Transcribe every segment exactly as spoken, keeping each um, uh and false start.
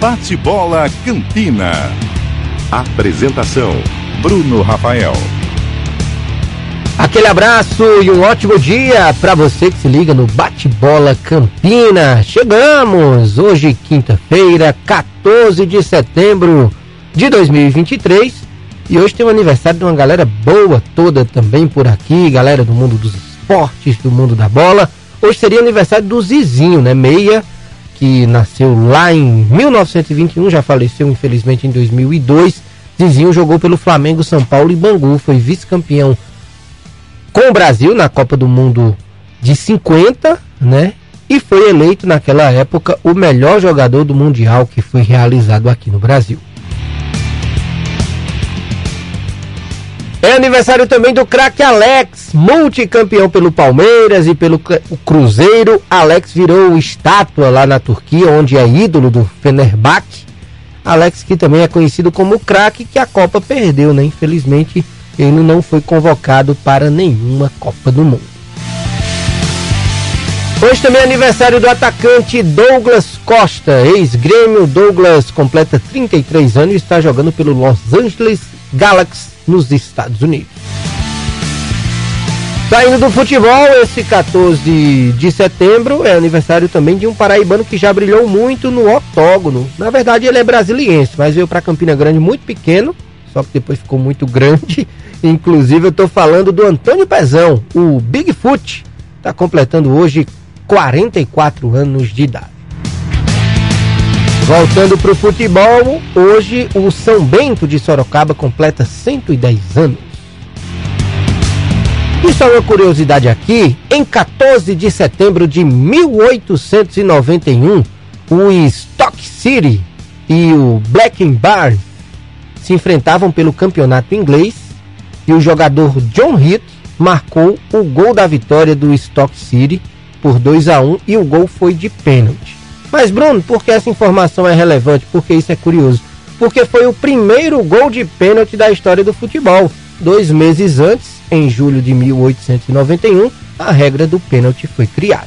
Bate-bola Campina. Apresentação: Bruno Rafael. Aquele abraço e um ótimo dia para você que se liga no Bate-bola Campina. Chegamos hoje, quinta-feira, quatorze de setembro de dois mil e vinte e três, e hoje tem o aniversário de uma galera boa toda também por aqui, galera do mundo dos esportes, do mundo da bola. Hoje seria aniversário do Zizinho, né? Meia, que nasceu lá em mil novecentos e vinte e um, já faleceu infelizmente em dois mil e dois. Zizinho jogou pelo Flamengo, São Paulo e Bangu, foi vice-campeão com o Brasil na Copa do Mundo de cinquenta, né? E foi eleito naquela época o melhor jogador do Mundial que foi realizado aqui no Brasil. É aniversário também do craque Alex, multicampeão pelo Palmeiras e pelo Cruzeiro. Alex virou estátua lá na Turquia, onde é ídolo do Fenerbahçe. Alex, que também é conhecido como craque, que a Copa perdeu, né? Infelizmente, ele não foi convocado para nenhuma Copa do Mundo. Hoje também é aniversário do atacante Douglas Costa, ex-Grêmio. Douglas completa trinta e três anos e está jogando pelo Los Angeles Galaxy nos Estados Unidos. Saindo do futebol, esse quatorze de setembro é aniversário também de um paraibano que já brilhou muito no octógono. Na verdade, ele é brasiliense, mas veio para Campina Grande muito pequeno, só que depois ficou muito grande. Inclusive, eu estou falando do Antônio Pezão, o Bigfoot. Está completando hoje quarenta e quatro anos de idade. Voltando para o futebol, hoje o São Bento de Sorocaba completa cento e dez anos. E só uma curiosidade aqui, em quatorze de setembro de mil oitocentos e noventa e um, o Stock City e o Blackburn se enfrentavam pelo campeonato inglês e o jogador John Heath marcou o gol da vitória do Stock City por dois a um e o gol foi de pênalti. Mas, Bruno, por que essa informação é relevante? Porque isso é curioso. Porque foi o primeiro gol de pênalti da história do futebol. Dois meses antes, em julho de mil oitocentos e noventa e um, a regra do pênalti foi criada.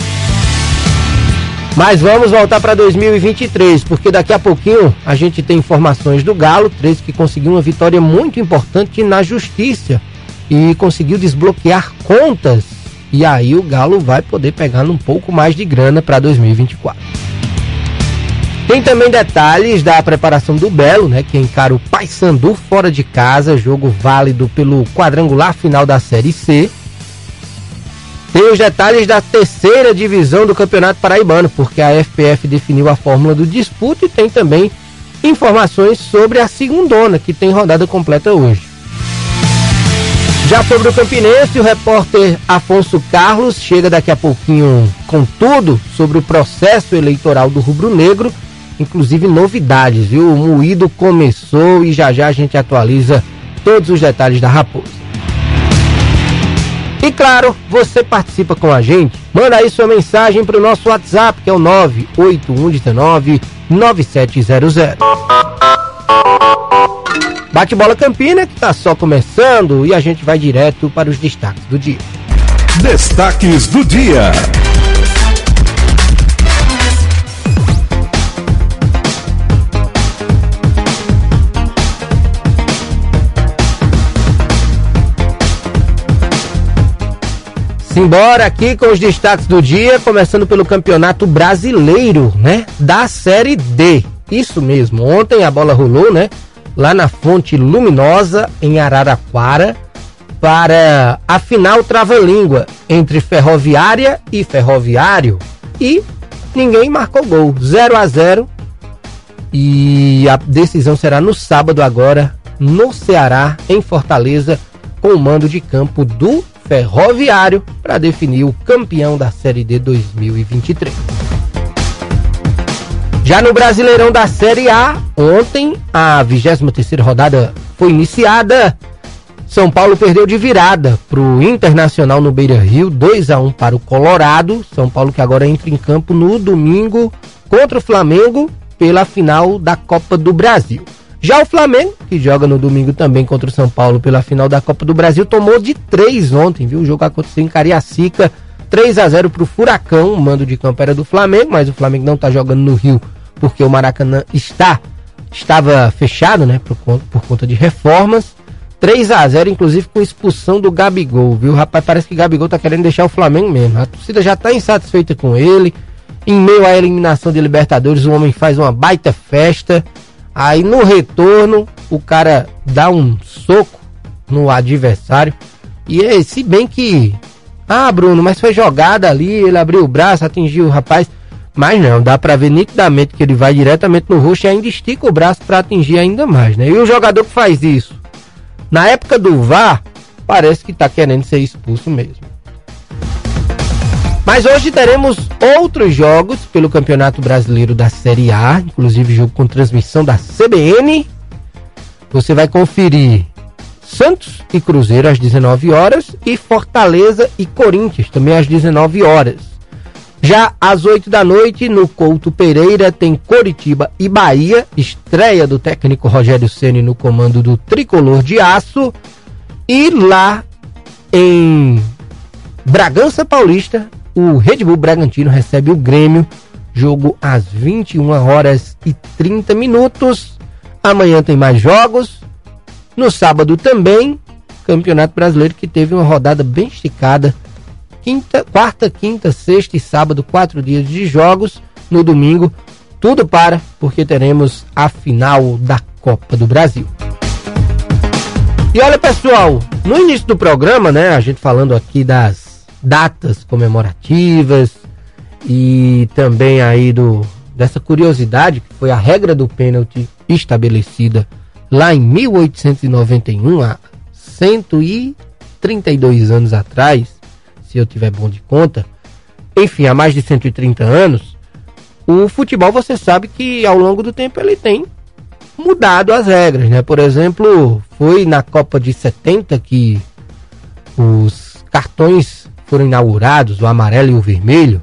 Mas vamos voltar para dois mil e vinte e três, porque daqui a pouquinho a gente tem informações do Galo, treze que conseguiu uma vitória muito importante na justiça e conseguiu desbloquear contas. E aí o Galo vai poder pegar um pouco mais de grana para dois mil e vinte e quatro. Tem também detalhes da preparação do Belo, né, que encara o Paysandu fora de casa, jogo válido pelo quadrangular final da Série C. Tem os detalhes da terceira divisão do Campeonato Paraibano, porque a F P F definiu a fórmula do disputa, e tem também informações sobre a segundona, que tem rodada completa hoje. Já sobre o Campinense, o repórter Afonso Carlos chega daqui a pouquinho com tudo sobre o processo eleitoral do Rubro Negro, inclusive novidades, viu? O moído começou e já já a gente atualiza todos os detalhes da Raposa. E claro, você participa com a gente, manda aí sua mensagem para o nosso WhatsApp, que é o nove oito um um nove nove sete zero zero. Bate-bola Campina, que está só começando, e a gente vai direto para os destaques do dia. Destaques do dia. Simbora aqui com os destaques do dia, começando pelo Campeonato Brasileiro, né? Da Série D. Isso mesmo, ontem a bola rolou, né? Lá na Fonte Luminosa, em Araraquara, para a final trava-língua entre Ferroviária e Ferroviário, e ninguém marcou gol, zero a zero, e a decisão será no sábado agora, no Ceará, em Fortaleza, com o mando de campo do Ferroviário, para definir o campeão da Série D dois mil e vinte e três. Já no Brasileirão da Série A, ontem a vigésima terceira rodada foi iniciada. São Paulo perdeu de virada para o Internacional no Beira-Rio, dois a um para o Colorado. São Paulo que agora entra em campo no domingo contra o Flamengo pela final da Copa do Brasil. Já o Flamengo, que joga no domingo também contra o São Paulo pela final da Copa do Brasil, tomou de três ontem, viu? O jogo aconteceu em Cariacica, três a zero para o Furacão. O mando de campo era do Flamengo, mas o Flamengo não está jogando no Rio porque o Maracanã está, estava fechado, né, por, por conta de reformas. três a zero, inclusive com expulsão do Gabigol, viu? Rapaz, parece que o Gabigol tá querendo deixar o Flamengo mesmo. A torcida já tá insatisfeita com ele. Em meio à eliminação de Libertadores, o homem faz uma baita festa. Aí no retorno, o cara dá um soco no adversário. E é, se bem que... Ah, Bruno, mas foi jogada ali, ele abriu o braço, atingiu o rapaz. Mas não, dá pra ver nitidamente que ele vai diretamente no rosto e ainda estica o braço pra atingir ainda mais, né? E o jogador que faz isso, na época do V A R, parece que tá querendo ser expulso mesmo. Mas hoje teremos outros jogos pelo Campeonato Brasileiro da Série A, inclusive jogo com transmissão da C B N. Você vai conferir Santos e Cruzeiro às dezenove horas e Fortaleza e Corinthians também às dezenove horas. Já às oito da noite, no Couto Pereira, tem Coritiba e Bahia, estreia do técnico Rogério Ceni no comando do Tricolor de Aço. E lá em Bragança Paulista, o Red Bull Bragantino recebe o Grêmio, jogo às vinte e uma horas e trinta minutos. Amanhã tem mais jogos. No sábado também, Campeonato Brasileiro, que teve uma rodada bem esticada. Quinta, quarta, quinta, sexta e sábado, quatro dias de jogos. No domingo, tudo para, porque teremos a final da Copa do Brasil. E olha, pessoal, no início do programa, né, a gente falando aqui das datas comemorativas e também aí do, dessa curiosidade, que foi a regra do pênalti estabelecida lá em mil oitocentos e noventa e um, há cento e trinta e dois anos atrás, se eu tiver bom de conta, enfim, há mais de cento e trinta anos, o futebol, você sabe que ao longo do tempo ele tem mudado as regras, né? Por exemplo, foi na Copa de setenta que os cartões foram inaugurados, o amarelo e o vermelho.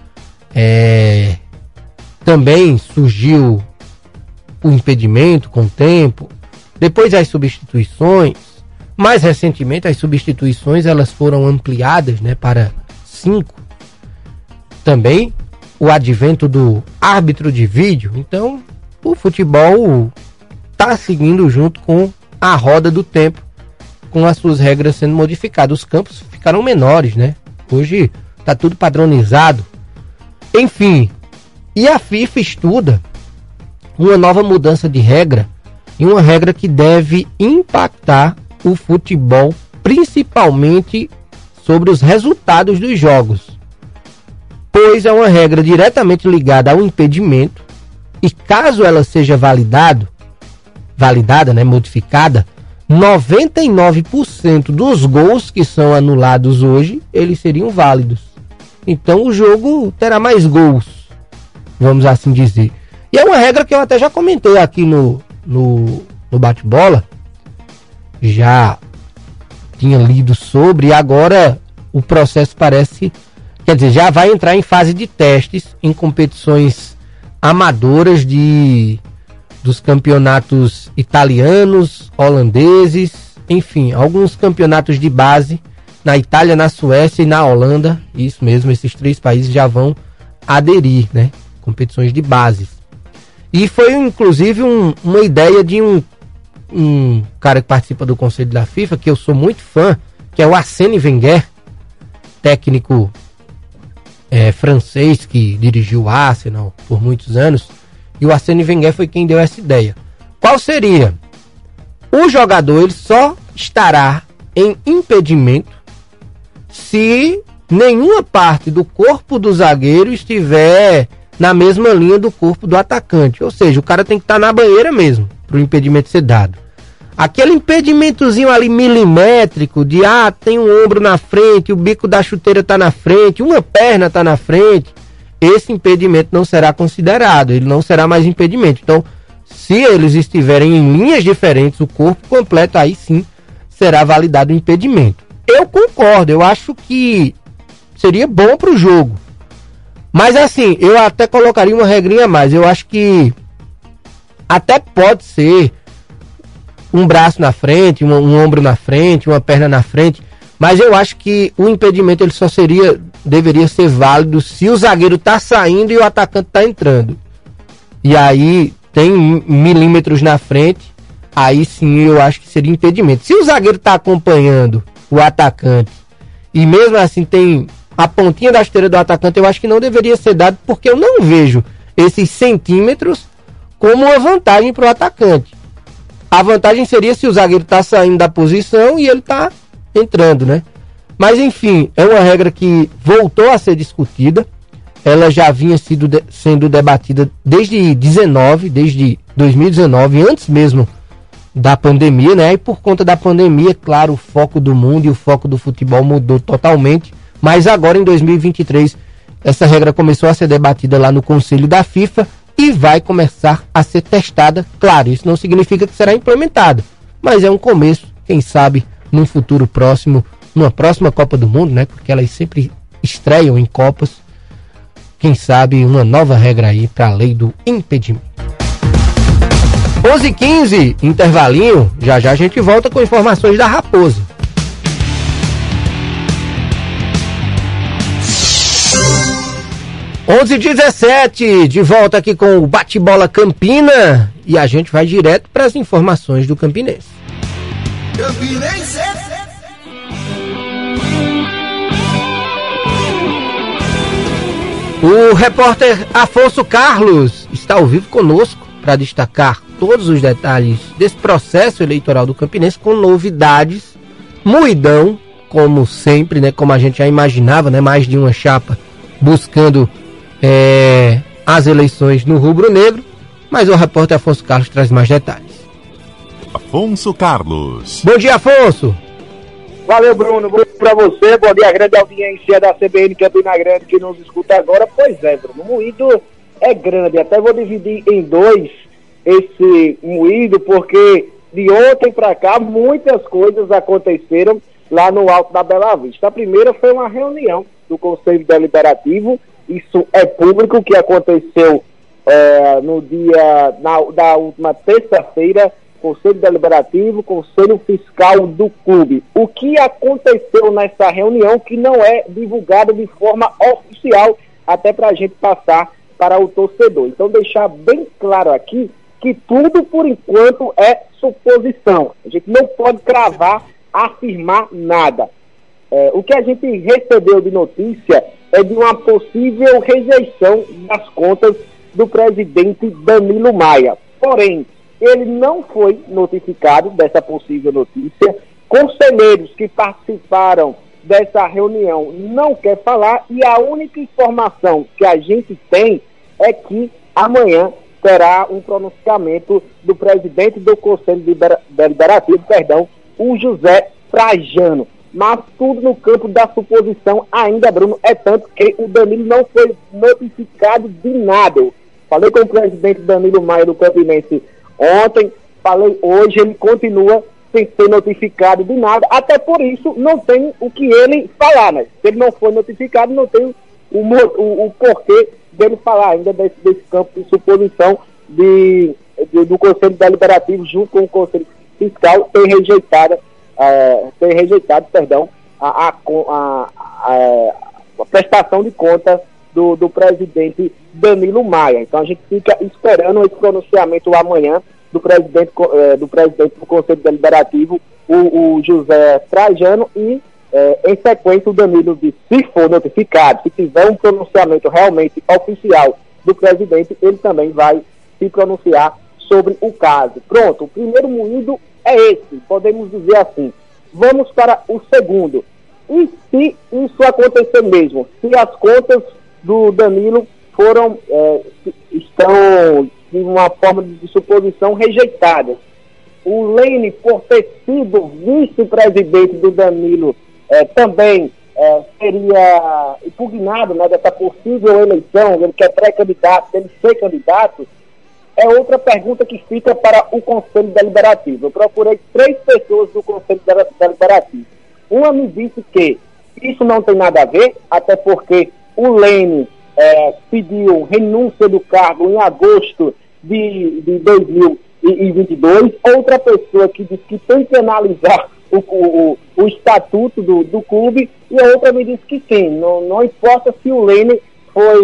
É... Também surgiu o impedimento com o tempo, depois as substituições. Mais recentemente, as substituições elas foram ampliadas, né, para cinco. Também o advento do árbitro de vídeo. Então, o futebol está seguindo junto com a roda do tempo, com as suas regras sendo modificadas. Os campos ficaram menores, né? Hoje está tudo padronizado. Enfim, e a FIFA estuda uma nova mudança de regra, e uma regra que deve impactar o futebol, principalmente sobre os resultados dos jogos, pois é uma regra diretamente ligada ao impedimento, e caso ela seja validado, validada, né, modificada, noventa e nove por cento dos gols que são anulados hoje, eles seriam válidos. Então o jogo terá mais gols, vamos assim dizer. E é uma regra que eu até já comentei aqui no, no, no bate-bola, já tinha lido sobre, e agora o processo parece, quer dizer, já vai entrar em fase de testes em competições amadoras de, dos campeonatos italianos, holandeses, enfim, alguns campeonatos de base na Itália, na Suécia e na Holanda. Isso mesmo, esses três países já vão aderir, né? Competições de bases. E foi inclusive um, uma ideia de um, um cara que participa do Conselho da FIFA, que eu sou muito fã, que é o Arsène Wenger, técnico é, francês que dirigiu o Arsenal por muitos anos. E o Arsène Wenger foi quem deu essa ideia. Qual seria? O jogador ele só estará em impedimento se nenhuma parte do corpo do zagueiro estiver na mesma linha do corpo do atacante. Ou seja, o cara tem que estar na banheira mesmo para o impedimento ser dado. Aquele impedimentozinho ali milimétrico de, ah, tem um ombro na frente, o bico da chuteira está na frente, uma perna está na frente, esse impedimento não será considerado, ele não será mais impedimento. Então, se eles estiverem em linhas diferentes, o corpo completo, aí sim será validado o impedimento. Eu concordo, eu acho que seria bom para o jogo. Mas assim, eu até colocaria uma regrinha a mais. Eu acho que até pode ser um braço na frente, um, um ombro na frente, uma perna na frente, mas eu acho que o impedimento ele só seria, deveria ser válido se o zagueiro tá saindo e o atacante tá entrando. e aí tem milímetros na frente, aí sim eu acho que seria impedimento. Se o zagueiro está acompanhando o atacante e mesmo assim tem a pontinha da esteira do atacante, eu acho que não deveria ser dado, porque eu não vejo esses centímetros como uma vantagem para o atacante. A vantagem seria se o zagueiro está saindo da posição e ele está entrando, né? Mas enfim, é uma regra que voltou a ser discutida. Ela já vinha sido de, sendo debatida desde dezenove, desde dois mil e dezenove, antes mesmo da pandemia, né? E por conta da pandemia, claro, o foco do mundo e o foco do futebol mudou totalmente. Mas agora, em dois mil e vinte e três, essa regra começou a ser debatida lá no Conselho da FIFA e vai começar a ser testada. Claro, isso não significa que será implementada, mas é um começo, quem sabe, num futuro próximo, numa próxima Copa do Mundo, né? Porque elas sempre estreiam em Copas. Quem sabe uma nova regra aí para a lei do impedimento. onze e quinze, intervalinho, já já a gente volta com informações da Raposa. onze e dezessete, de volta aqui com o Bate-Bola Campina e a gente vai direto para as informações do Campinense. Campinense! O repórter Afonso Carlos está ao vivo conosco para destacar todos os detalhes desse processo eleitoral do Campinense com novidades, moidão, como sempre, né, como a gente já imaginava, né, mais de uma chapa buscando É, as eleições no rubro-negro, mas o repórter Afonso Carlos traz mais detalhes. Afonso Carlos. Bom dia, Afonso. Valeu, Bruno. Bom dia pra você, bom dia à grande audiência da C B N Campina Grande que nos escuta agora. Pois é, Bruno, o moído é grande, até vou dividir em dois esse moído, porque de ontem pra cá muitas coisas aconteceram lá no Alto da Bela Vista. A primeira foi uma reunião do Conselho Deliberativo. Isso é público, que aconteceu é, no dia, na, da última terça-feira, Conselho Deliberativo, Conselho Fiscal do Clube. O que aconteceu nessa reunião que não é divulgado de forma oficial, até para a gente passar para o torcedor. Então, deixar bem claro aqui que tudo, por enquanto, é suposição. A gente não pode cravar, afirmar nada. É, o que a gente recebeu de notícia é de uma possível rejeição das contas do presidente Danilo Maia. Porém, ele não foi notificado dessa possível notícia. Conselheiros que participaram dessa reunião não quer falar, e a única informação que a gente tem é que amanhã terá um pronunciamento do presidente do Conselho Deliberativo, perdão, o José Trajano. Mas tudo no campo da suposição ainda, Bruno, é tanto que o Danilo não foi notificado de nada. Eu falei com o presidente Danilo Maia do Campinense ontem, falei hoje, ele continua sem ser notificado de nada, até por isso não tem o que ele falar, né? Se ele não foi notificado, não tem o, o, o porquê dele falar ainda desse, desse campo de suposição de, de, do Conselho Deliberativo junto com o Conselho Fiscal ter rejeitado É, ter rejeitado, perdão, a, a, a, a, a prestação de contas do, do presidente Danilo Maia. Então a gente fica esperando esse pronunciamento amanhã do presidente, é, do presidente do Conselho Deliberativo, o, o José Trajano, e é, em sequência o Danilo disse, se for notificado, se tiver um pronunciamento realmente oficial do presidente, ele também vai se pronunciar sobre o caso. Pronto, o primeiro moído é esse, podemos dizer assim. Vamos para o segundo. E se isso acontecer mesmo? Se as contas do Danilo foram, é, estão de uma forma de suposição rejeitadas. O Lene, por ter sido vice-presidente do Danilo, é, também é, seria impugnado, né, dessa possível eleição, ele que é pré-candidato, ele ser candidato. É outra pergunta que fica para o Conselho Deliberativo. Eu procurei três pessoas do Conselho Deliberativo. Uma me disse que isso não tem nada a ver, até porque o Lene é, pediu renúncia do cargo em agosto de, de dois mil e vinte e dois. Outra pessoa que disse que tem que analisar o, o, o estatuto do, do clube, e a outra me disse que sim, não, não importa se o Lene foi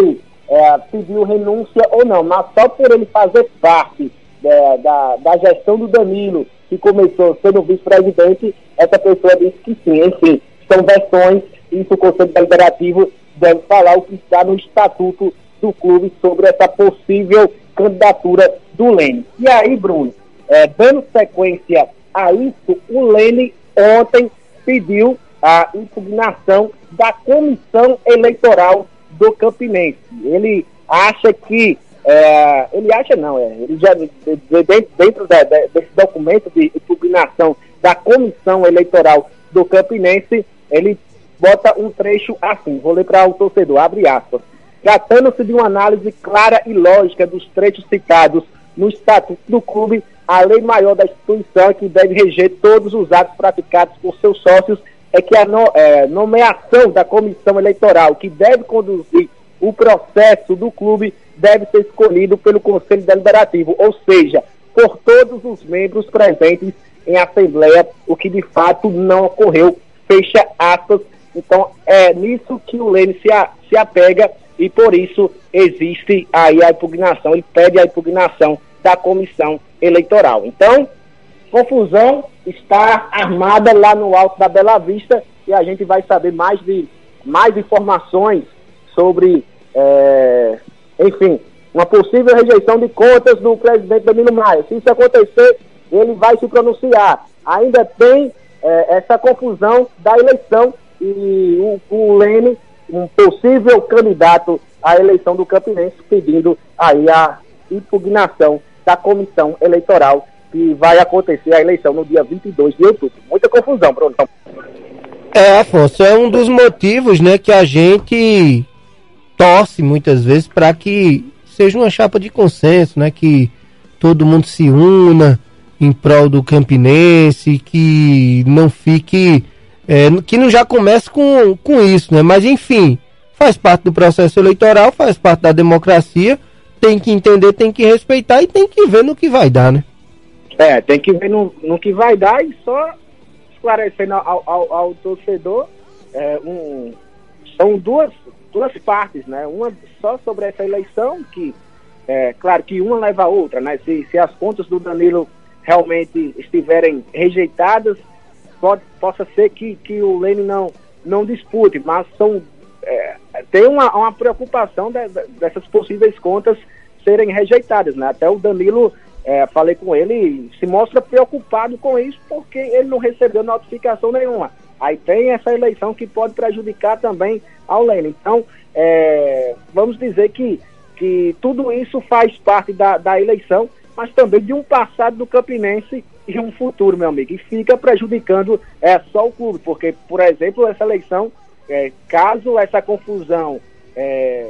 é, pediu renúncia ou não, mas só por ele fazer parte é, da, da gestão do Danilo, que começou sendo vice-presidente, essa pessoa disse que sim. Enfim, são versões, isso o Conselho Deliberativo deve falar o que está no estatuto do clube sobre essa possível candidatura do Lene. E aí, Bruno, é, dando sequência a isso, o Lene ontem pediu a impugnação da comissão eleitoral do Campinense. Ele acha que, é, ele acha não, é, ele já dentro, dentro da, desse documento de impugnação da comissão eleitoral do Campinense, ele bota um trecho assim, vou ler para o torcedor, abre aspas. Tratando-se de uma análise clara e lógica dos trechos citados no estatuto do clube, a lei maior da instituição, que deve reger todos os atos praticados por seus sócios, é que a no, é, nomeação da comissão eleitoral, que deve conduzir o processo do clube, deve ser escolhido pelo Conselho Deliberativo, ou seja, por todos os membros presentes em assembleia, o que de fato não ocorreu, fecha aspas. Então é nisso que o Lene se, a, se apega, e por isso existe aí a impugnação, ele pede a impugnação da comissão eleitoral. Então, confusão está armada lá no alto da Bela Vista, e a gente vai saber mais, de, mais informações sobre, é, enfim, uma possível rejeição de contas do presidente Danilo Maia. Se isso acontecer, ele vai se pronunciar. Ainda tem é, essa confusão da eleição, e o, o Lene, um possível candidato à eleição do Campinense, pedindo aí a impugnação da comissão eleitoral, que vai acontecer a eleição no dia vinte e dois de outubro. Muita confusão, Bruno. É, Afonso, é um dos motivos, né, que a gente torce muitas vezes para que seja uma chapa de consenso, né, que todo mundo se una em prol do Campinense, que não fique, é, que não já comece com, com isso, né, mas enfim, faz parte do processo eleitoral, faz parte da democracia, tem que entender, tem que respeitar e tem que ver no que vai dar, né? É, tem que ver no, no que vai dar, e só esclarecendo ao, ao, ao torcedor, é, um, são duas, duas partes, né? Uma só sobre essa eleição, que, é, claro que uma leva a outra, né? Se, se as contas do Danilo realmente estiverem rejeitadas, pode, possa ser que, que o Lene não, não dispute, mas são, é, tem uma, uma preocupação de, de, dessas possíveis contas serem rejeitadas, né? Até o Danilo, é, falei com ele, se mostra preocupado com isso, porque ele não recebeu notificação nenhuma. Aí tem essa eleição que pode prejudicar também ao Lene. Então, é, vamos dizer que, que tudo isso faz parte da, da eleição, mas também de um passado do Campinense e um futuro, meu amigo, e fica prejudicando é, só o clube, porque, por exemplo, essa eleição, é, caso essa confusão é,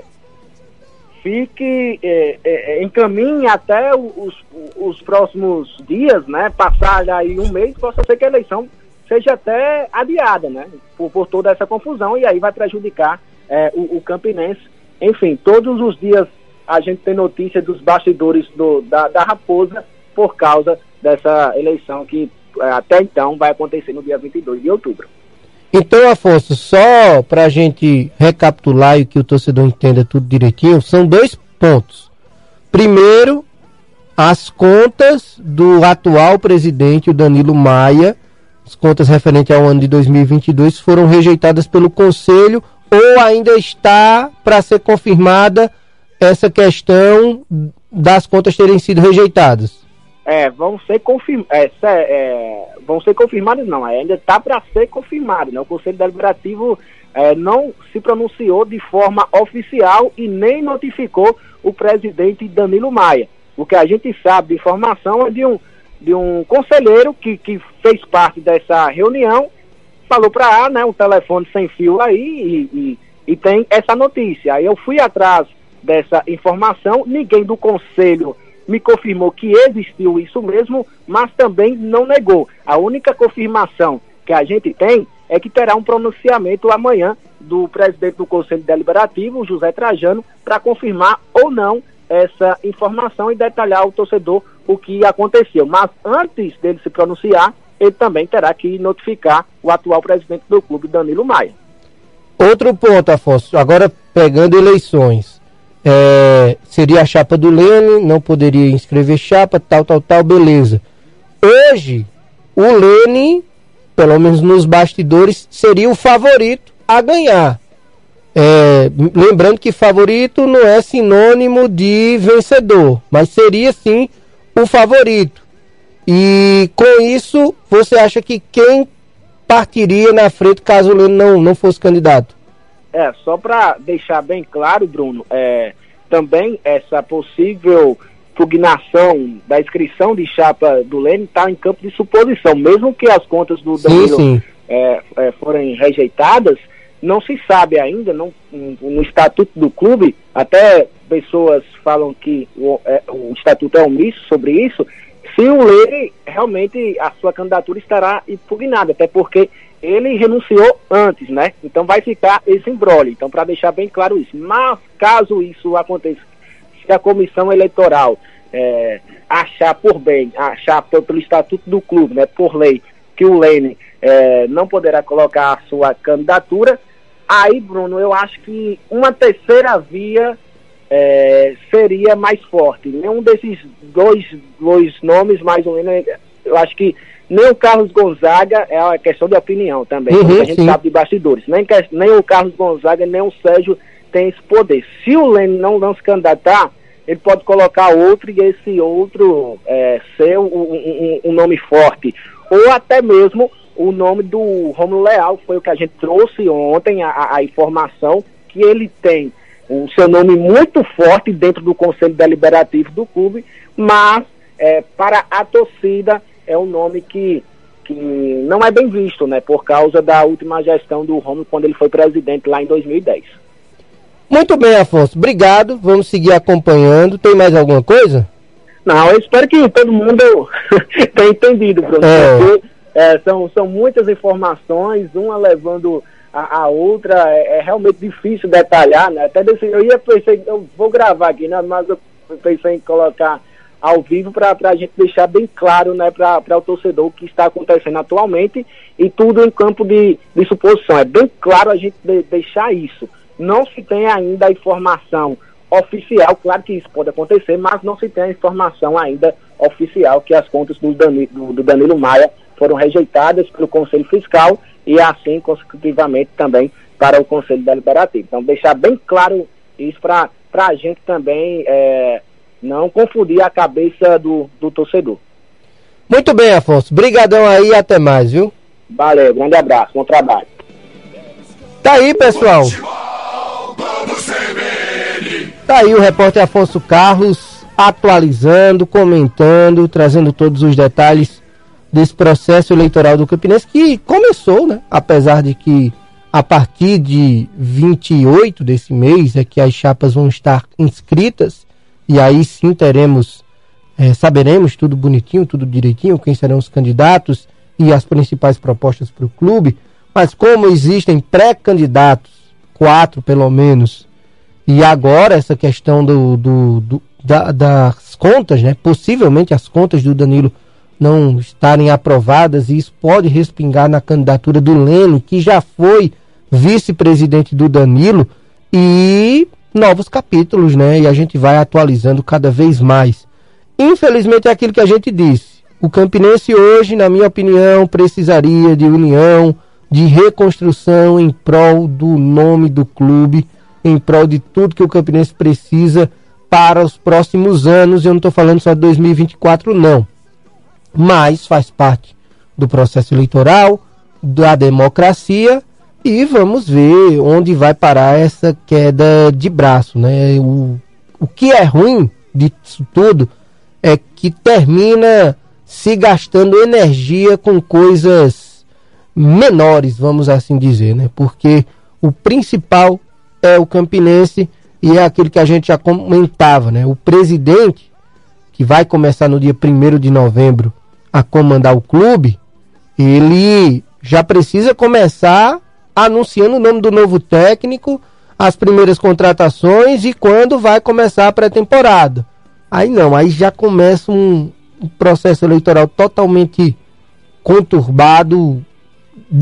fique, é, é, encaminhe até os, os próximos dias, né, passar aí um mês, possa ser que a eleição seja até adiada, né, por, por toda essa confusão, e aí vai prejudicar é, o, o Campinense. Enfim, todos os dias a gente tem notícia dos bastidores do, da, da Raposa por causa dessa eleição que até então vai acontecer no dia vinte e dois de outubro. Então, Afonso, só para a gente recapitular e que o torcedor entenda tudo direitinho, são dois pontos. Primeiro, as contas do atual presidente, o Danilo Maia, as contas referentes ao ano de dois mil e vinte e dois foram rejeitadas pelo Conselho, ou ainda está para ser confirmada essa questão das contas terem sido rejeitadas? É, vão ser confirmadas, é, é, vão ser confirmadas não, ainda está para ser confirmado, né? O Conselho Deliberativo é, não se pronunciou de forma oficial e nem notificou o presidente Danilo Maia. O que a gente sabe de informação é de um, de um conselheiro que, que fez parte dessa reunião, falou para A, né, um telefone sem fio aí, e, e, e tem essa notícia. Aí eu fui atrás dessa informação, ninguém do Conselho me confirmou que existiu isso mesmo, mas também não negou. A única confirmação que a gente tem é que terá um pronunciamento amanhã do presidente do Conselho Deliberativo, José Trajano, para confirmar ou não essa informação e detalhar ao torcedor o que aconteceu. Mas antes dele se pronunciar, ele também terá que notificar o atual presidente do clube, Danilo Maia. Outro ponto, Afonso, agora pegando eleições. é, seria a chapa do Lênin, não poderia inscrever chapa, tal, tal, tal, beleza. Hoje, o Lênin, pelo menos nos bastidores, seria o favorito a ganhar. É, lembrando que favorito não é sinônimo de vencedor, mas seria sim o favorito. E com isso, você acha que quem partiria na frente caso o Lênin não, não fosse candidato? É, só para deixar bem claro, Bruno, é, também essa possível pugnação da inscrição de chapa do Lênin está em campo de suposição. Mesmo que as contas do Danilo sim, sim. É, é, forem rejeitadas, não se sabe ainda, não, no estatuto do clube, até pessoas falam que o, é, o estatuto é omisso sobre isso, se o Lênin realmente a sua candidatura estará impugnada, até porque ele renunciou antes, né? Então vai ficar esse imbróglio. Então, para deixar bem claro isso. Mas, caso isso aconteça, se a comissão eleitoral é, achar por bem, achar pelo estatuto do clube, né, por lei, que o Lênin é, não poderá colocar a sua candidatura, aí, Bruno, eu acho que uma terceira via é, seria mais forte. Nenhum desses dois, dois nomes, mais ou menos, eu acho que nem o Carlos Gonzaga, é uma questão de opinião também, uhum, a gente sim. sabe de bastidores, nem, nem o Carlos Gonzaga, nem o Sérgio tem esse poder. Se o Lênin não, não se candidatar, ele pode colocar outro e esse outro é, ser um, um, um nome forte, ou até mesmo o nome do Rômulo Leal, que foi o que a gente trouxe ontem, a, a informação, que ele tem o seu nome muito forte dentro do Conselho Deliberativo do clube, mas é, para a torcida é um nome que, que não é bem visto, né, por causa da última gestão do Rômulo, quando ele foi presidente lá em dois mil e dez. Muito bem, Afonso, obrigado, vamos seguir acompanhando. Tem mais alguma coisa? Não, eu espero que todo mundo tenha entendido, Bruno, é. porque é, são, são muitas informações, uma levando a, a outra, é, é realmente difícil detalhar, né, até desse, eu ia pensei, eu vou gravar aqui, né, mas eu pensei em colocar ao vivo para a gente deixar bem claro, né, para o torcedor o que está acontecendo atualmente e tudo em campo de, de suposição. É bem claro a gente de, deixar isso. Não se tem ainda a informação oficial, claro que isso pode acontecer, mas não se tem a informação ainda oficial que as contas do Danilo, do, do Danilo Maia foram rejeitadas pelo Conselho Fiscal e assim consecutivamente também para o Conselho Deliberativo. Então deixar bem claro isso para a gente também é, não confundir a cabeça do, do torcedor. Muito bem, Afonso. Brigadão aí e até mais, viu? Valeu, grande abraço, bom trabalho. Tá aí, pessoal. Tá aí o repórter Afonso Carlos atualizando, comentando, trazendo todos os detalhes desse processo eleitoral do Campinense que começou, né? Apesar de que a partir de vinte e oito desse mês é que as chapas vão estar inscritas. E aí sim teremos, é, saberemos tudo bonitinho, tudo direitinho, quem serão os candidatos e as principais propostas para o clube. Mas como existem pré-candidatos, quatro pelo menos, e agora essa questão do, do, do, da, das contas, né? Possivelmente as contas do Danilo não estarem aprovadas, e isso pode respingar na candidatura do Lênin, que já foi vice-presidente do Danilo, e novos capítulos, né? E a gente vai atualizando cada vez mais. Infelizmente é aquilo que a gente disse. O Campinense hoje, na minha opinião, precisaria de união, de reconstrução em prol do nome do clube, em prol de tudo que o Campinense precisa para os próximos anos. Eu não estou falando só de dois mil e vinte e quatro, não. Mas faz parte do processo eleitoral, da democracia, e vamos ver onde vai parar essa queda de braço, né? O, o que é ruim disso tudo é que termina se gastando energia com coisas menores, vamos assim dizer, né? Porque o principal é o Campinense e é aquilo que a gente já comentava, né? O presidente, que vai começar no dia primeiro de novembro a comandar o clube, ele já precisa começar anunciando o nome do novo técnico, as primeiras contratações e quando vai começar a pré-temporada. Aí não, aí já começa um, um processo eleitoral totalmente conturbado,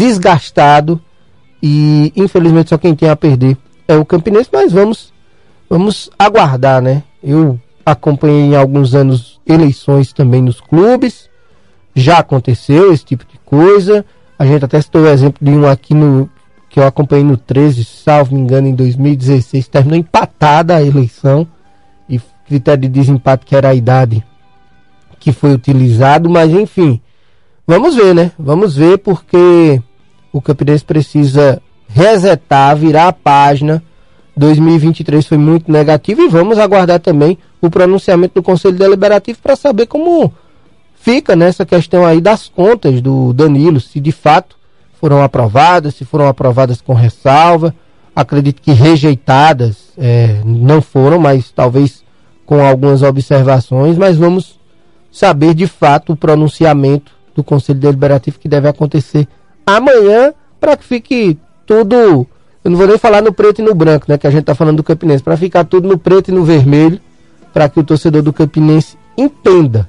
desgastado, e infelizmente só quem tem a perder é o Campinense, mas vamos vamos aguardar, né? Eu acompanhei em alguns anos eleições também nos clubes, já aconteceu esse tipo de coisa. A gente até citou o exemplo de um aqui no, que eu acompanhei no treze, salvo me engano, em dois mil e dezesseis, terminou empatada a eleição, e critério de desempate que era a idade que foi utilizado, mas enfim, vamos ver, né? Vamos ver, porque o Campinense precisa resetar, virar a página. dois mil e vinte e três foi muito negativo, e vamos aguardar também o pronunciamento do Conselho Deliberativo para saber como fica nessa questão aí das contas do Danilo, se de fato foram aprovadas, se foram aprovadas com ressalva. Acredito que rejeitadas é, não foram, mas talvez com algumas observações, mas vamos saber de fato o pronunciamento do Conselho Deliberativo, que deve acontecer amanhã, para que fique tudo, eu não vou nem falar no preto e no branco, né, que a gente está falando do Campinense, para ficar tudo no preto e no vermelho, para que o torcedor do Campinense entenda,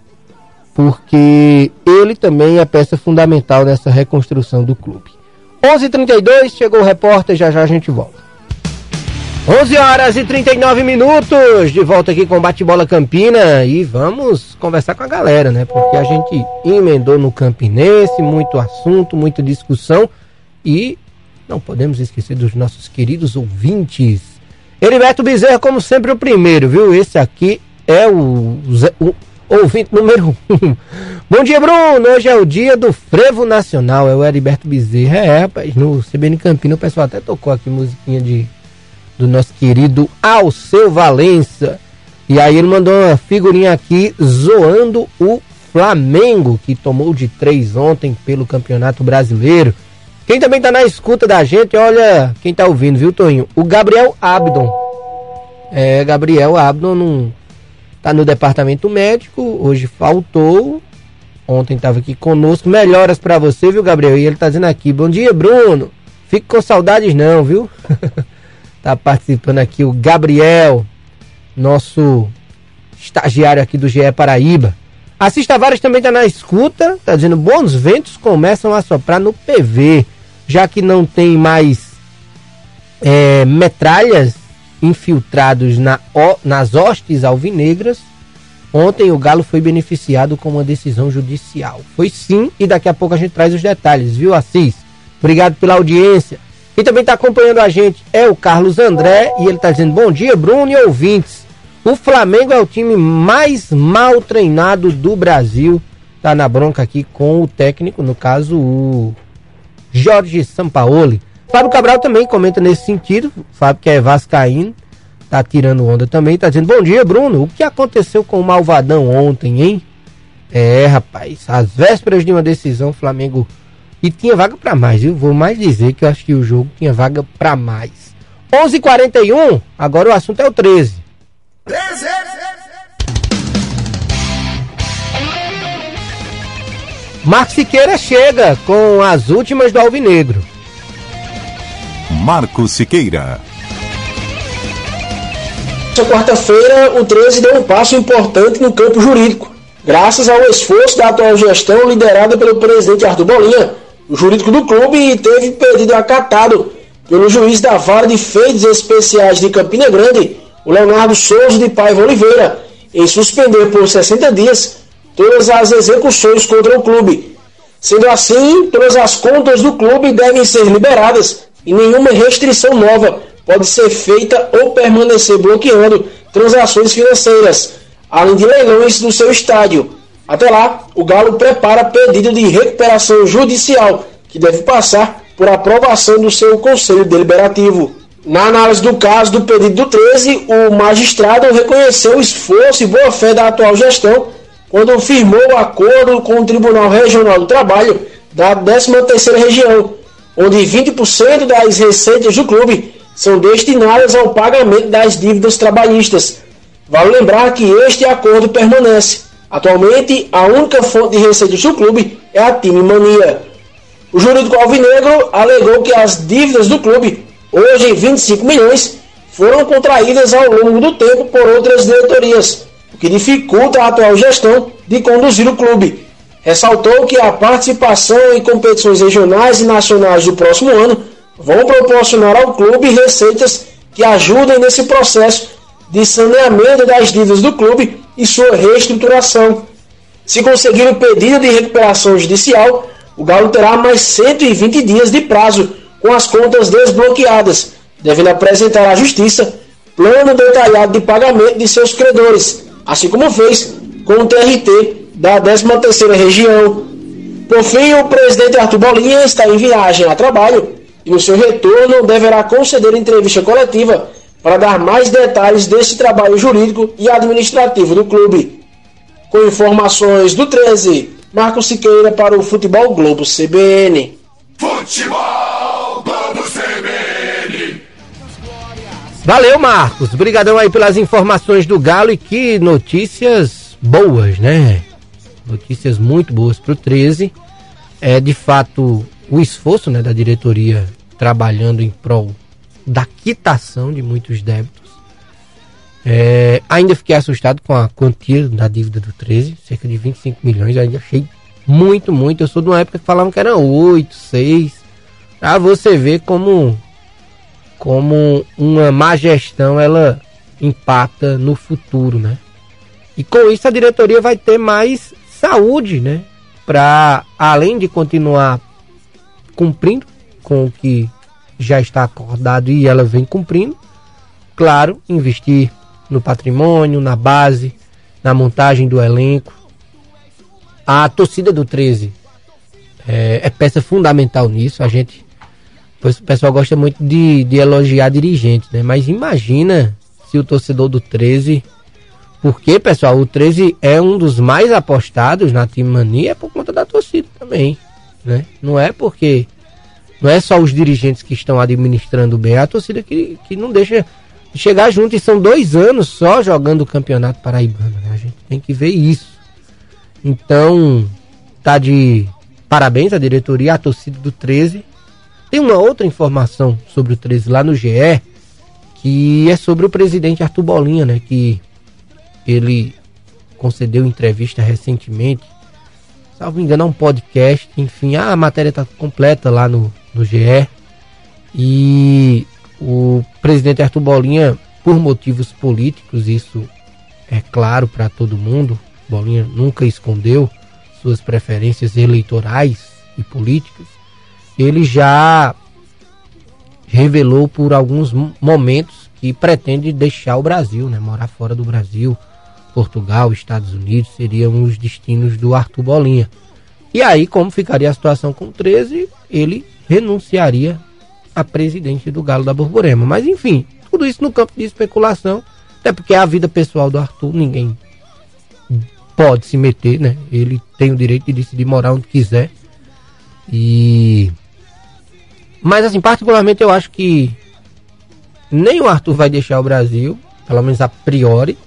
porque ele também é peça fundamental nessa reconstrução do clube. onze e trinta e dois, chegou o repórter, já já a gente volta. onze horas e trinta e nove minutos, de volta aqui com Bate-Bola Campina, e vamos conversar com a galera, né? Porque a gente emendou no Campinense, muito assunto, muita discussão, e não podemos esquecer dos nossos queridos ouvintes. Heriberto Bezerra, como sempre, o primeiro, viu? Esse aqui é o, o ouvinte número um. Bom dia, Bruno! Hoje é o dia do frevo nacional, é o Heriberto Bezerra. É, rapaz, no C B N Campina o pessoal até tocou aqui musiquinha de... do nosso querido Alceu Valença. E aí ele mandou uma figurinha aqui zoando o Flamengo, que tomou de três ontem pelo Campeonato Brasileiro. Quem também tá na escuta da gente, olha quem tá ouvindo, viu, Toninho? O Gabriel Abdon. É, Gabriel Abdon não tá no departamento médico, hoje faltou, ontem tava aqui conosco. Melhoras pra você, viu, Gabriel? E ele tá dizendo aqui, bom dia, Bruno. Fique com saudades não, viu? Tá participando aqui o Gabriel, nosso estagiário aqui do G E Paraíba. Assis Tavares também está na escuta, tá dizendo, bons ventos começam a soprar no P V, já que não tem mais é, metralhas infiltrados na, ó, nas hostes alvinegras. Ontem o Galo foi beneficiado com uma decisão judicial. Foi sim, e daqui a pouco a gente traz os detalhes, viu, Assis? Obrigado pela audiência. Quem também está acompanhando a gente é o Carlos André, e ele está dizendo, bom dia, Bruno e ouvintes. O Flamengo é o time mais mal treinado do Brasil. Tá na bronca aqui com o técnico, no caso o Jorge Sampaoli. Fábio Cabral também comenta nesse sentido. Fábio, que é vascaíno, tá tirando onda também, tá dizendo, bom dia, Bruno. O que aconteceu com o Malvadão ontem, hein? É, rapaz, às vésperas de uma decisão, o Flamengo... E tinha vaga pra mais, viu? Vou mais dizer que eu acho que o jogo tinha vaga pra mais. onze e quarenta e um, agora o assunto é o treze. treze! Marcos Siqueira chega com as últimas do Alvinegro. Marcos Siqueira. Essa quarta-feira, o treze deu um passo importante no campo jurídico, graças ao esforço da atual gestão liderada pelo presidente Arthur Bolinha. O jurídico do clube teve pedido acatado pelo juiz da Vara de Feitos Especiais de Campina Grande, o Leonardo Souza de Paiva Oliveira, em suspender por sessenta dias todas as execuções contra o clube. Sendo assim, todas as contas do clube devem ser liberadas e nenhuma restrição nova pode ser feita ou permanecer bloqueando transações financeiras, além de leilões do seu estádio. Até lá, o Galo prepara pedido de recuperação judicial, que deve passar por aprovação do seu Conselho Deliberativo. Na análise do caso do pedido do treze, o magistrado reconheceu o esforço e boa-fé da atual gestão quando firmou o acordo com o Tribunal Regional do Trabalho da décima terceira Região, onde vinte por cento das receitas do clube são destinadas ao pagamento das dívidas trabalhistas. Vale lembrar que este acordo permanece. Atualmente, a única fonte de receitas do clube é a Time Mania. O jurídico alvinegro alegou que as dívidas do clube, hoje em vinte e cinco milhões, foram contraídas ao longo do tempo por outras diretorias, o que dificulta a atual gestão de conduzir o clube. Ressaltou que a participação em competições regionais e nacionais do próximo ano vão proporcionar ao clube receitas que ajudem nesse processo de saneamento das dívidas do clube e sua reestruturação. Se conseguir o pedido de recuperação judicial, o Galo terá mais cento e vinte dias de prazo com as contas desbloqueadas, devendo apresentar à Justiça plano detalhado de pagamento de seus credores, assim como fez com o T R T da décima terceira Região. Por fim, o presidente Arthur Bolinha está em viagem a trabalho e no seu retorno deverá conceder entrevista coletiva para dar mais detalhes desse trabalho jurídico e administrativo do clube. Com informações do treze, Marcos Siqueira para o Futebol Globo C B N. Futebol Globo C B N. Valeu, Marcos. Obrigadão aí pelas informações do Galo e que notícias boas, né? Notícias muito boas pro treze. É, de fato, o esforço, né, da diretoria trabalhando em prol da quitação de muitos débitos. É, ainda fiquei assustado com a quantia da dívida do treze, cerca de vinte e cinco milhões, eu ainda achei muito, muito. Eu sou de uma época que falavam que eram oito, seis. Pra você ver como, como uma má gestão ela impacta no futuro, né? E com isso a diretoria vai ter mais saúde, né? Para, além de continuar cumprindo com o que já está acordado e ela vem cumprindo, claro, investir no patrimônio, na base, na montagem do elenco. A torcida do treze é, é peça fundamental nisso. A gente, pois o pessoal gosta muito de, de elogiar dirigentes, né? Mas imagina se o torcedor do treze, porque, pessoal, o treze é um dos mais apostados na Time Mania, é por conta da torcida também, né? Não é porque não é só os dirigentes que estão administrando bem, é a torcida que, que não deixa de chegar junto, e são dois anos só jogando o Campeonato Paraibano, né? A gente tem que ver isso. Então, tá de parabéns à diretoria, à torcida do treze. Tem uma outra informação sobre o treze lá no G E, que é sobre o presidente Arthur Bolinha, né? Que ele concedeu entrevista recentemente, salvo engano, é um podcast, enfim, a matéria tá completa lá no, no G E. E o presidente Arthur Bolinha, por motivos políticos, isso é claro para todo mundo, Bolinha nunca escondeu suas preferências eleitorais e políticas, ele já revelou por alguns momentos que pretende deixar o Brasil, né, morar fora do Brasil. Portugal, Estados Unidos seriam os destinos do Arthur Bolinha. E aí, como ficaria a situação com o treze, ele renunciaria a presidente do Galo da Borborema. Mas enfim, tudo isso no campo de especulação, até porque é a vida pessoal do Arthur, ninguém pode se meter, né? Ele tem o direito de decidir morar onde quiser. E mas assim, particularmente eu acho que nem o Arthur vai deixar o Brasil, pelo menos a priori,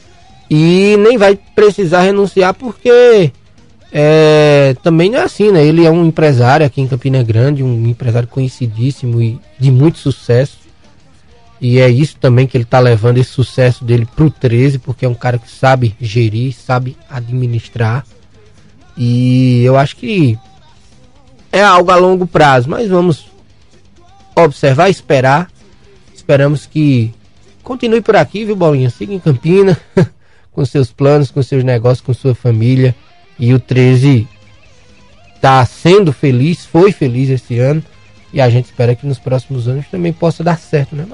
e nem vai precisar renunciar, porque é, também não é assim, né? Ele é um empresário aqui em Campina Grande, um empresário conhecidíssimo e de muito sucesso. E é isso também que ele está levando, esse sucesso dele pro treze, porque é um cara que sabe gerir, sabe administrar. E eu acho que é algo a longo prazo, mas vamos observar, esperar. Esperamos que continue por aqui, viu, Bolinha? Siga em Campina, com seus planos, com seus negócios, com sua família. E o treze está sendo feliz, foi feliz esse ano, e a gente espera que nos próximos anos também possa dar certo, né? Mas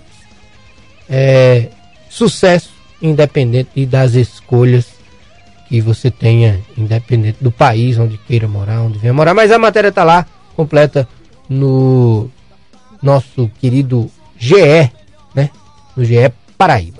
é sucesso independente das escolhas que você tenha, independente do país onde queira morar, onde venha morar. Mas a matéria está lá, completa, no nosso querido G E, né? No G E Paraíba.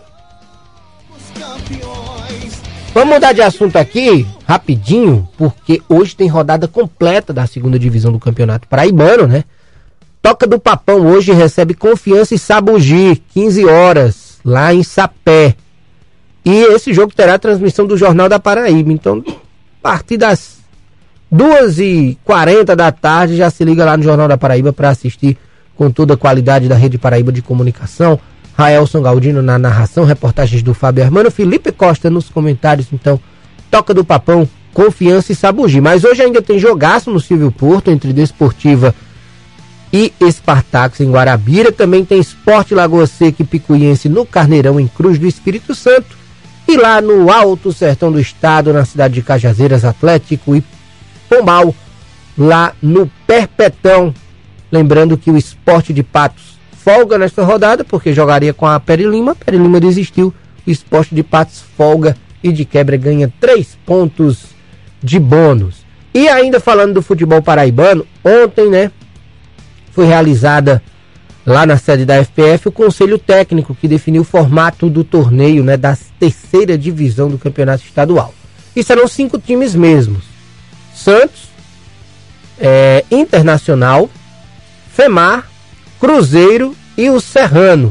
Vamos mudar de assunto aqui, rapidinho, porque hoje tem rodada completa da segunda divisão do Campeonato Paraibano, né? Toca do Papão hoje recebe Confiança e Sabugi, quinze horas, lá em Sapé. E esse jogo terá transmissão do Jornal da Paraíba. Então, a partir das duas e quarenta da tarde, já se liga lá no Jornal da Paraíba para assistir com toda a qualidade da Rede Paraíba de Comunicação. Raelson Galdino na narração, reportagens do Fábio Hermano, Felipe Costa nos comentários. Então, Toca do Papão, Confiança e Sabugi. Mas hoje ainda tem jogaço no Silvio Porto, entre Desportiva e Spartacus em Guarabira. Também tem Sport Lagoa Seca e Picuiense no Carneirão, em Cruz do Espírito Santo. E lá no Alto Sertão do Estado, na cidade de Cajazeiras, Atlético e Pombal, lá no Perpetão. Lembrando que o Sport de Patos folga nesta rodada, porque jogaria com a Peri Lima. A Peri Lima desistiu. O Sport de Patos folga e de quebra ganha três pontos de bônus. E ainda falando do futebol paraibano, ontem, né, foi realizada lá na sede da F P F o conselho técnico que definiu o formato do torneio, né, da terceira divisão do campeonato estadual. E serão cinco times mesmos: Santos, é, Internacional, Femar, Cruzeiro e o Serrano.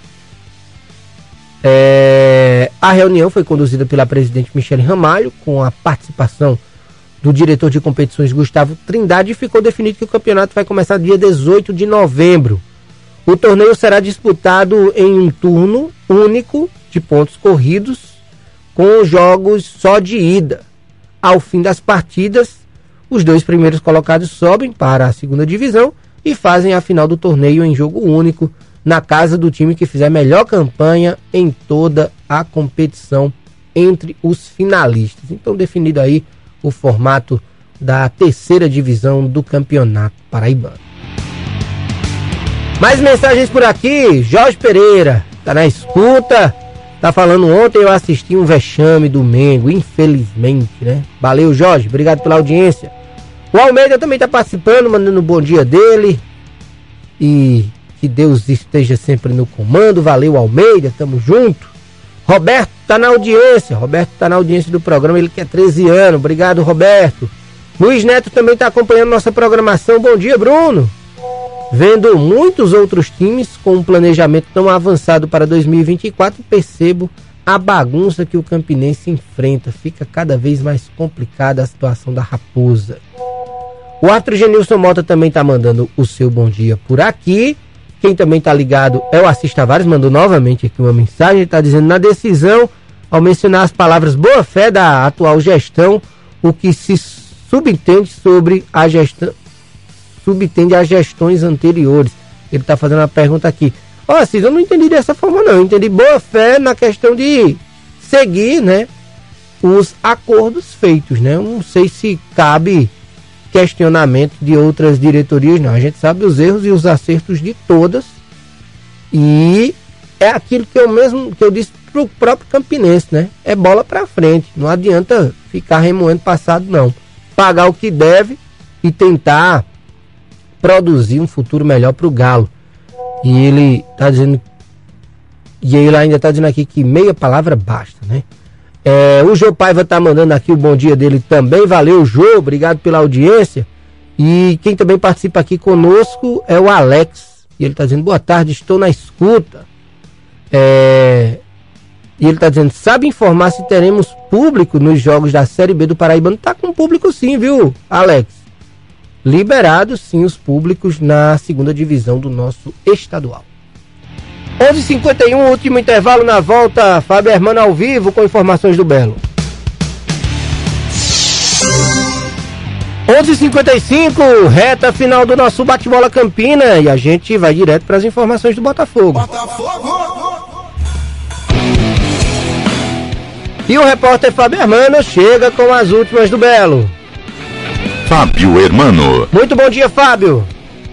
É, a reunião foi conduzida pela presidente Michele Ramalho, com a participação do diretor de competições Gustavo Trindade, e ficou definido que o campeonato vai começar dia dezoito de novembro. O torneio será disputado em um turno único de pontos corridos, com jogos só de ida. Ao fim das partidas, os dois primeiros colocados sobem para a segunda divisão e fazem a final do torneio em jogo único, na casa do time que fizer melhor campanha em toda a competição entre os finalistas. Então, definido aí o formato da terceira divisão do campeonato paraibano. Mais mensagens por aqui. Jorge Pereira tá na escuta, tá falando: ontem eu assisti um vexame do Mengo, infelizmente, né? Valeu, Jorge, obrigado pela audiência. O Almeida também tá participando, mandando um bom dia dele, e que Deus esteja sempre no comando. Valeu, Almeida, tamo junto. Roberto tá na audiência, Roberto tá na audiência do programa, ele que é treze anos, obrigado, Roberto. Luiz Neto também tá acompanhando nossa programação. Bom dia, Bruno. Vendo muitos outros times com um planejamento tão avançado para dois mil e vinte e quatro, percebo a bagunça que o Campinense enfrenta. Fica cada vez mais complicada a situação da Raposa. O Arthur Genilson Mota também tá mandando o seu bom dia por aqui. Quem também tá ligado é o Assis Tavares, mandou novamente aqui uma mensagem. Ele tá dizendo: na decisão, ao mencionar as palavras boa fé da atual gestão, o que se subentende sobre a gestão, subtende às gestões anteriores. Ele está fazendo uma pergunta aqui. Ó, oh, Assis, eu não entendi dessa forma não. Eu entendi boa fé na questão de seguir, né, os acordos feitos, né? Eu não sei se cabe questionamento de outras diretorias, não. A gente sabe os erros e os acertos de todas, e é aquilo que eu mesmo que eu disse pro próprio Campinense, né? É bola para frente. Não adianta ficar remoendo passado, não. Pagar o que deve e tentar produzir um futuro melhor para o Galo. E ele tá dizendo, e ele ainda tá dizendo aqui que meia palavra basta, né? É, o Jô Paiva tá mandando aqui o bom dia dele também. Valeu, Jô, obrigado pela audiência. E quem também participa aqui conosco é o Alex, e ele tá dizendo: boa tarde, estou na escuta. É, e ele tá dizendo: sabe informar se teremos público nos jogos da Série B do Paraibano? Tá com público sim, viu, Alex? Liberados sim os públicos na segunda divisão do nosso estadual. onze e cinquenta e um, último intervalo. Na volta, Fábio Hermano ao vivo com informações do Belo. onze e cinquenta e cinco, reta final do nosso bate-bola Campina, e a gente vai direto para as informações do Botafogo. Botafogo! E o repórter Fábio Hermano chega com as últimas do Belo. Fábio Hermano. Muito bom dia, Fábio.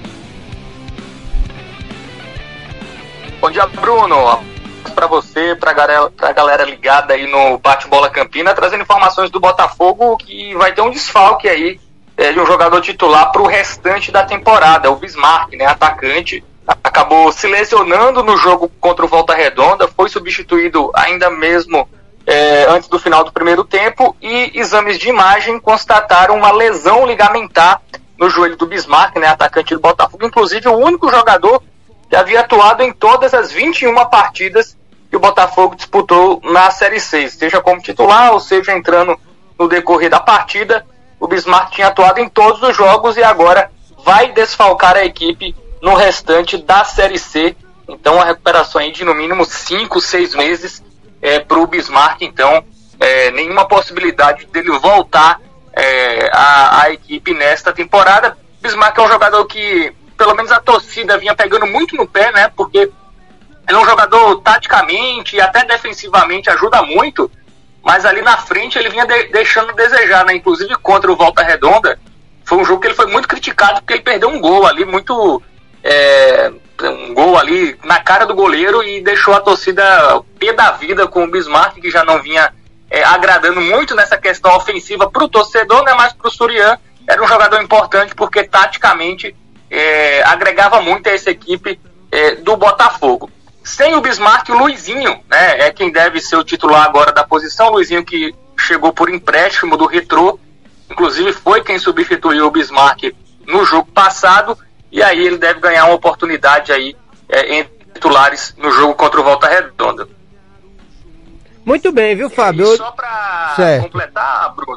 Bom dia, Bruno. Para você, para galera, pra galera ligada aí no Bate-Bola Campina, trazendo informações do Botafogo, que vai ter um desfalque aí é, de um jogador titular para o restante da temporada. O Bismarck, né, atacante, acabou se lesionando no jogo contra o Volta Redonda, foi substituído ainda mesmo É, antes do final do primeiro tempo, e exames de imagem constataram uma lesão ligamentar no joelho do Bismarck, né, atacante do Botafogo, inclusive o único jogador que havia atuado em todas as vinte e uma partidas que o Botafogo disputou na Série C, seja como titular ou seja entrando no decorrer da partida. O Bismarck tinha atuado em todos os jogos e agora vai desfalcar a equipe no restante da Série C. Então a recuperação aí de no mínimo cinco, seis meses É, para o Bismarck, então, é, nenhuma possibilidade dele voltar é, à, à equipe nesta temporada. Bismarck é um jogador que pelo menos a torcida vinha pegando muito no pé, né? Porque ele é um jogador taticamente e até defensivamente ajuda muito, mas ali na frente ele vinha de, deixando a desejar, né? Inclusive contra o Volta Redonda, foi um jogo que ele foi muito criticado porque ele perdeu um gol ali, muito... É, um gol ali na cara do goleiro e deixou a torcida pé da vida com o Bismarck, que já não vinha é, agradando muito nessa questão ofensiva para o torcedor, né? Mas para o Surian era um jogador importante porque taticamente é, agregava muito a essa equipe é, do Botafogo. Sem o Bismarck, o Luizinho, né, é quem deve ser o titular agora da posição. O Luizinho que chegou por empréstimo do Retrô, inclusive foi quem substituiu o Bismarck no jogo passado, e aí ele deve ganhar uma oportunidade aí é, entre titulares no jogo contra o Volta Redonda. Muito bem, viu, Fábio? E só para certo. completar, Bruno,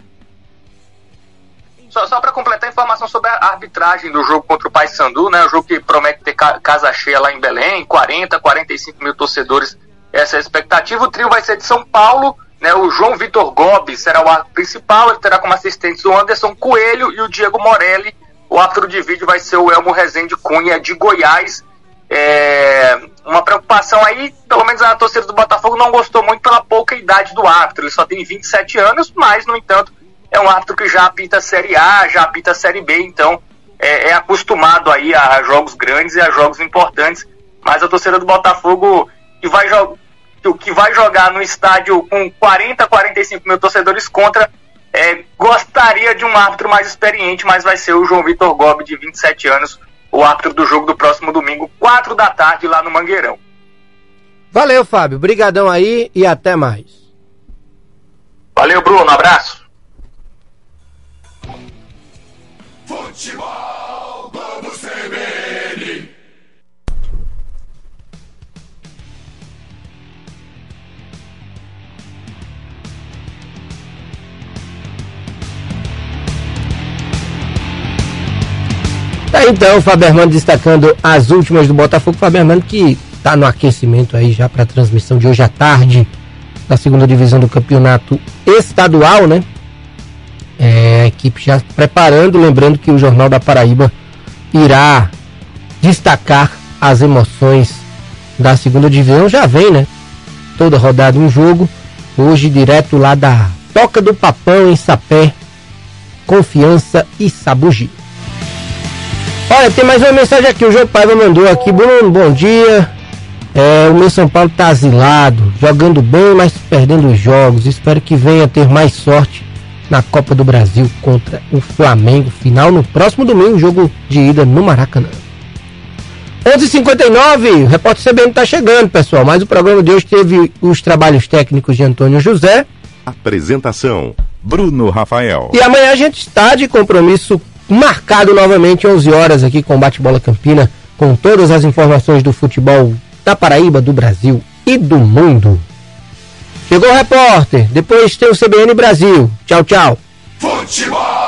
só, só para completar a informação sobre a arbitragem do jogo contra o Paysandu, né, o jogo que promete ter ca- casa cheia lá em Belém, quarenta, quarenta e cinco mil torcedores, essa é a expectativa. O trio vai ser de São Paulo, né, o João Vitor Gobi será o árbitro principal, ele terá como assistentes o Anderson Coelho e o Diego Morelli. O árbitro de vídeo vai ser o Elmo Rezende Cunha, de Goiás. É uma preocupação aí, pelo menos a torcida do Botafogo não gostou muito pela pouca idade do árbitro. Ele só tem vinte e sete anos, mas, no entanto, é um árbitro que já apita Série A, já apita Série B, então é, é acostumado aí a jogos grandes e a jogos importantes. Mas a torcida do Botafogo, que vai, jo- que vai jogar no estádio com quarenta, quarenta e cinco mil torcedores contra, É, gostaria de um árbitro mais experiente, mas vai ser o João Vitor Gobi, de vinte e sete anos, o árbitro do jogo do próximo domingo, quatro da tarde, lá no Mangueirão. Valeu, Fábio. Brigadão aí e até mais. Valeu, Bruno. Abraço. Futebol, vamos C B N. Tá, então, o Fábio Armando destacando as últimas do Botafogo. Fábio Armando que tá no aquecimento aí já para a transmissão de hoje à tarde da segunda divisão do campeonato estadual, né? É, a equipe já preparando, lembrando que o Jornal da Paraíba irá destacar as emoções da segunda divisão. Já vem, né? Toda rodada um jogo. Hoje direto lá da Toca do Papão, em Sapé, Confiança e Sabugi. Olha, tem mais uma mensagem aqui, o João Paiva mandou aqui. Bruno, bom dia. É, o meu São Paulo tá asilado, jogando bem, mas perdendo os jogos. Espero que venha ter mais sorte na Copa do Brasil contra o Flamengo. Final no próximo domingo, jogo de ida no Maracanã. onze e cinquenta e nove, o repórter C B N tá chegando, pessoal. Mas o programa de hoje teve os trabalhos técnicos de Antônio José. Apresentação: Bruno Rafael. E amanhã a gente está de compromisso marcado novamente, onze horas, aqui com o Bate-Bola Campina, com todas as informações do futebol da Paraíba, do Brasil e do mundo. Chegou o repórter, depois tem o C B N Brasil. Tchau, tchau. Futebol.